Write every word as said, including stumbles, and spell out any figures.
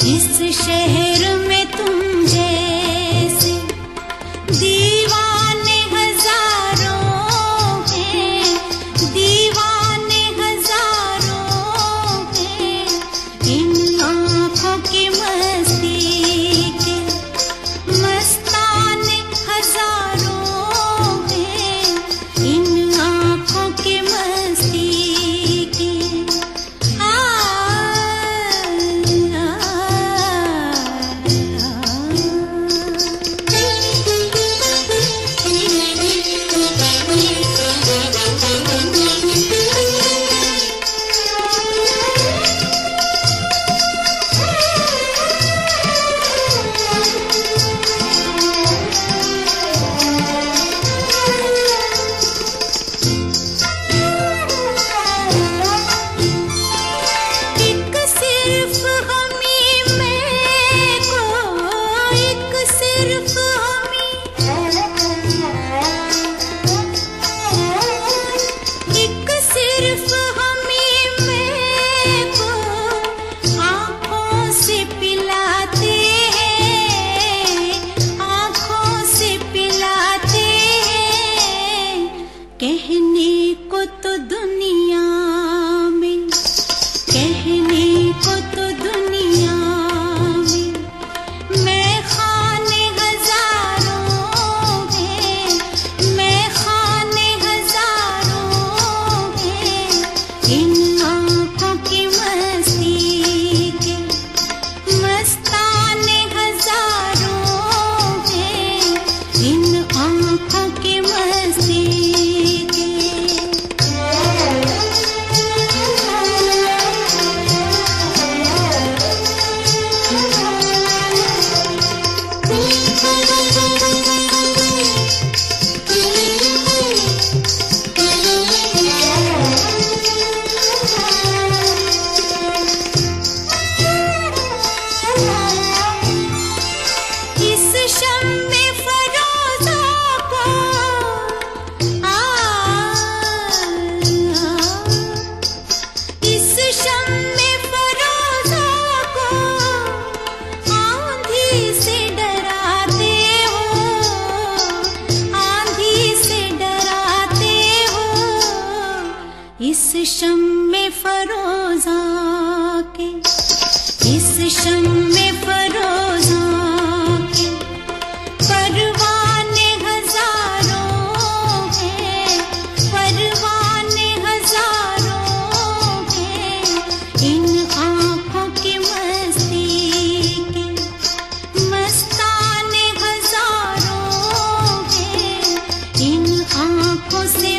इस शहर में तुम जैसे दीवाने हजारों हैं, दीवाने हजारों हैं। इन आँखों की मस्ती के मस्ताने हजारों हैं, इन आँखों की मस्ती के। आ, आ, एक सिर्फ हमी मैं को, एक सिर्फ हमी, एक सिर्फ हमी मैं को आँखों से पिलाते हैं, आँखों से पिलाते हैं। कहने को तो दुनिया में, कहने को तो दुनिया में मैं खाने हजारों हैं, मैं खाने हजारों हैं। इन आँखों की मस्ती के मस्ताने हजारों हैं, इन आँखों की मस्ती के। इस शम्मे फरोज़ा को आ, इस शम्मे फरोज़ा को आंधी से डराते हो, आंधी से डराते हो। इस शम्मे फरोज़ा के, इस शम्मे फरोज़ा के परवाने हजारों हैं, परवाने हजारों हैं। इन आँखों की मस्ती के मस्ताने हजारों हैं, इन आँखों से